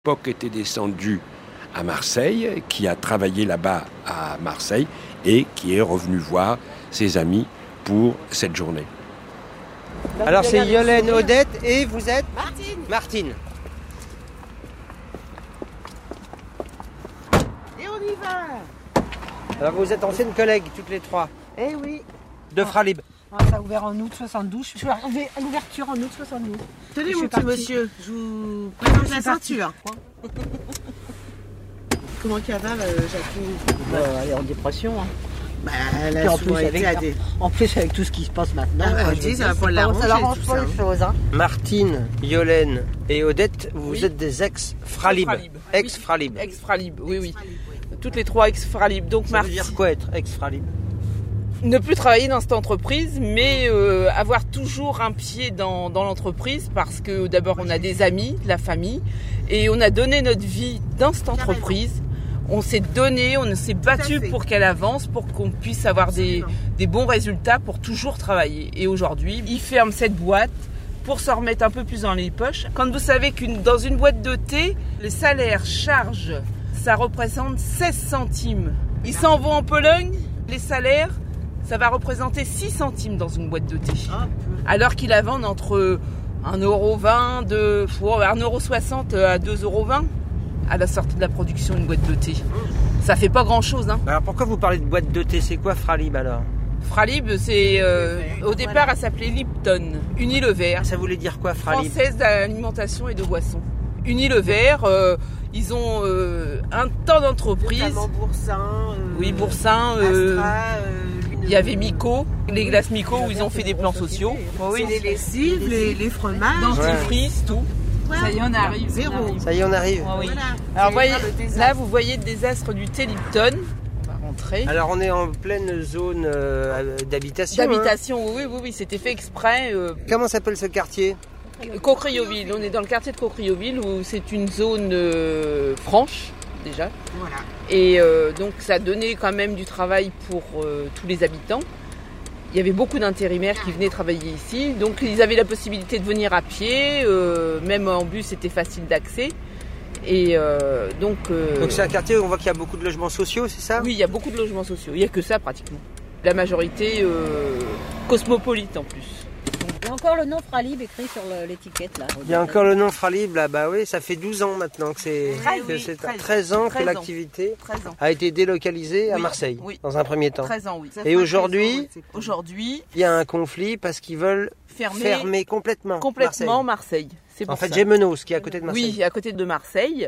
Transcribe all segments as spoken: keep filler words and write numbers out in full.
Poc était descendu à Marseille, qui a travaillé là-bas à Marseille et qui est revenu voir ses amis pour cette journée. Alors c'est Yolène, Odette et vous êtes Martine. Martine. Et on y va. Alors vous êtes anciennes collègues toutes les trois. Eh oui. De Fralib. Ah, ça a ouvert en août soixante-douze. Je suis arrivée à l'ouverture en août soixante-douze. Tenez Je mon suis petit partie. monsieur, je vous présente Je la suis partie. ceinture. Comment cavale, euh, Jacqueline? Euh, elle est en dépression. Hein. Bah, elle Puis a en souvent plus, été avec, à des... en plus, avec tout ce qui se passe maintenant, Ah, euh, elle je dit, veux ça dire, va pas c'est l'arranger, ça l'arrange tout pas ça, les hein. choses. Hein. Martine, Yolène et Odette, vous Oui. êtes des ex-Fralib. Fralib. Ex-Fralib. Ex-Fralib, oui, oui. Toutes les trois ex-Fralib. Donc, Ça veut Martine, dire quoi être ex-Fralib? ne plus travailler dans cette entreprise, mais euh, avoir toujours un pied dans, dans l'entreprise parce que d'abord, on a des amis, de la famille, et on a donné notre vie dans cette entreprise. On s'est donné, on s'est battu fait. pour qu'elle avance, pour qu'on puisse avoir des, Absolument. des bons résultats pour toujours travailler. Et aujourd'hui, il ferme cette boîte pour se remettre un peu plus dans les poches. Quand vous savez qu'une dans une boîte de thé, les salaires, charges, ça représente seize centimes. Ils s'en vont en Pologne, les salaires, ça va représenter six centimes dans une boîte de thé. Alors qu'ils la vendent entre un euro vingt, de, un euro soixante à deux euros vingt à la sortie de la production d'une boîte de thé. Ça fait pas grand chose, hein. Alors pourquoi vous parlez de boîte de thé? C'est quoi Fralib alors? Fralib, c'est euh, au départ, elle s'appelait Lipton, Unilever, Ça voulait dire quoi Fralib? française d'alimentation et de boissons. Unilever, euh, ils ont euh, un temps d'entreprise. Notamment Boursin. Euh, Oui, Boursin. euh, Astra, euh, Il y avait Miko, les glaces Miko où ils ont fait des plans sociaux. Oui, les lessives, les, les fromages. Dentifrice, tout. Voilà. Ça y est, on arrive. Zéro. on arrive. Ça y est, on arrive. Ah oui. Voilà. Alors C'est voyez, pas le désastre. là vous voyez le désastre du thé Lipton. On va rentrer. Alors on est en pleine zone euh, d'habitation. hein. D'habitation, oui, oui, oui, c'était fait exprès. Euh, Comment s'appelle ce quartier? Cocrioville, on est dans le quartier de Cocrioville où c'est une zone euh, franche déjà. Voilà. Et euh, donc ça donnait quand même du travail pour euh, tous les habitants. Il y avait beaucoup d'intérimaires qui venaient travailler ici, donc ils avaient la possibilité de venir à pied, euh, même en bus c'était facile d'accès. Et euh, donc, euh, Donc c'est un quartier où on voit qu'il y a beaucoup de logements sociaux, c'est ça? oui, il y a beaucoup de logements sociaux, il n'y a que ça pratiquement. La majorité euh, cosmopolite en plus. Il y a encore le nom Fralib écrit sur le- l'étiquette là. Il y a encore le nom Fralib là, bah oui, ça fait douze ans maintenant que c'est treize, que oui, c'est treize. treize ans que treize ans. l'activité treize ans. a été délocalisée à Oui, Marseille oui. dans un premier temps. treize ans, oui. Ça Et fait aujourd'hui, treize ans, ouais, c'est- Aujourd'hui, il y a un conflit parce qu'ils veulent fermé fermer complètement complètement Marseille. Marseille. C'est En pour fait, ça. Gémenos, qui est à côté de Marseille. Oui, à côté de Marseille.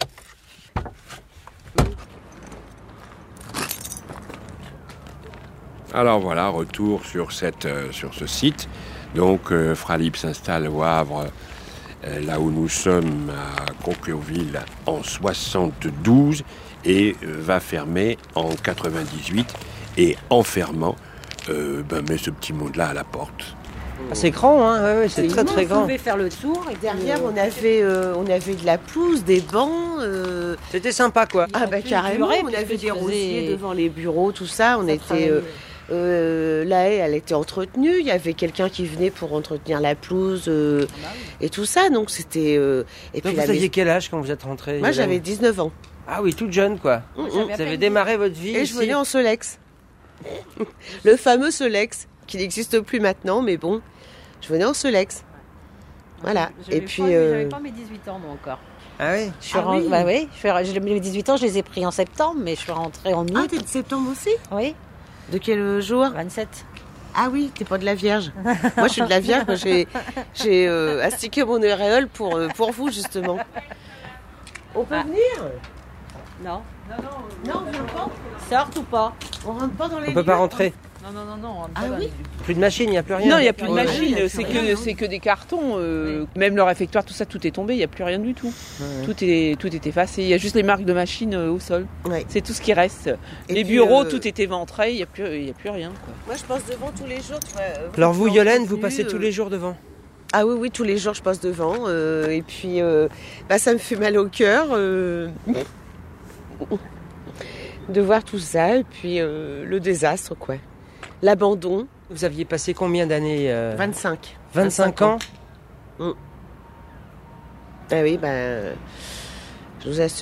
Alors voilà, retour sur, cette, euh, sur ce site. Donc euh, Fralib s'installe au Havre, euh, là où nous sommes à Cocrioville en soixante-douze et euh, va fermer en quatre-vingt-dix-huit et en fermant, euh, ben, met ce petit monde-là à la porte. Ah, c'est grand, hein, ouais, ouais, c'est très très Vous grand. pouvez faire le tour. Et Derrière, puis, euh, on avait, euh, on avait de la pelouse, des bancs. euh, C'était sympa quoi. Ah bah pu carrément, durer, on avait puisque des tu rosiers faisais- devant les bureaux, tout ça. On ça était, travaillait. euh, euh, la haie, elle était entretenue. Il y avait quelqu'un qui venait pour entretenir la pelouse euh, et tout ça. Donc c'était. euh, et Donc puis la vous aviez maison- quel âge quand vous êtes rentré? Moi Yolène j'avais dix-neuf ans Ah oui, toute jeune quoi. Mm, mm. Vous avez démarré votre vie et ici. je venais en Solex. Le fameux Solex qui n'existe plus maintenant, mais bon, je venais en Solex. Voilà. J'avais Et puis. pas, euh, j'avais pas mes dix-huit ans moi encore. Ah oui. Je suis Ah rentrée- oui. bah oui, je suis- j'ai- mes dix-huit ans, je les ai pris en septembre, mais je suis rentrée en août. Ah, t'es de septembre aussi? Oui, De quel jour? vingt-sept. Ah oui, t'es pas de la Vierge. Moi, je suis de la Vierge. Moi, j'ai, j'ai euh, astiqué mon auréole pour, euh, pour vous, justement. On peut venir? Non. Non, on vient pas. Sorte ou pas? On rentre pas dans les On peut pas rentrer. Non, non, non, non. on rentre Ah pas dans oui les- Plus de machine, il n'y a plus rien. Non, il n'y a plus de Ouais, machine, il y a plus c'est rien, que, hein. c'est que des cartons. euh, Même le réfectoire, tout ça, tout est tombé, il n'y a plus rien du tout. Ouais. Tout, est, tout est effacé, il y a juste les marques de machines euh, au sol. Ouais. C'est tout ce qui reste. Et les puis, bureaux, euh, tout est éventré, il n'y a, plus- il y a plus rien. Quoi. Moi, je passe devant tous les jours. Tu vois, euh, Alors vous, êtes Yolène, vous entretenue, passez tous euh, les jours devant. Ah oui, oui, tous les jours, je passe devant. euh, et puis, euh, bah, ça me fait mal au cœur euh, de voir tout ça. Et puis, euh, le désastre, quoi. L'abandon. Vous aviez passé combien d'années euh, vingt-cinq. vingt-cinq ans. Ah oui, ben. Je vous assure.